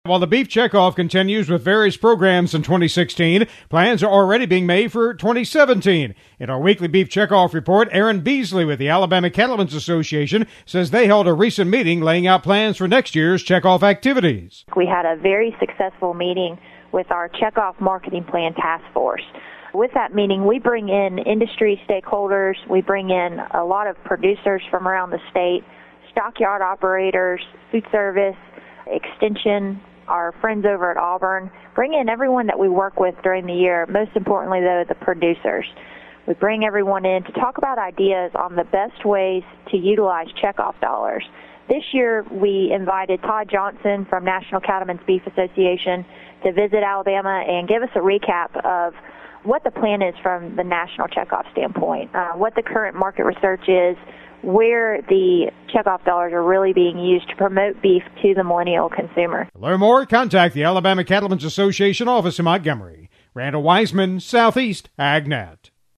While the beef checkoff continues with various programs in 2016, plans are already being made for 2017. In our weekly beef checkoff report, Aaron Beasley with the Alabama Cattlemen's Association says they held a recent meeting laying out plans for next year's checkoff activities. We had a very successful meeting with our checkoff marketing plan task force. With that meeting, we bring in industry stakeholders, we bring in a lot of producers from around the state, stockyard operators, food service, extension, our friends over at Auburn, bring in everyone that we work with during the year, most importantly, though, the producers. We bring everyone in to talk about ideas on the best ways to utilize checkoff dollars. This year, we invited Todd Johnson from National Cattlemen's Beef Association to visit Alabama and give us a recap of what the plan is from the national checkoff standpoint, what the current market research is, where the checkoff dollars are really being used to promote beef to the millennial consumer. To learn more, contact the Alabama Cattlemen's Association office in Montgomery. Randall Wiseman, Southeast AgNet.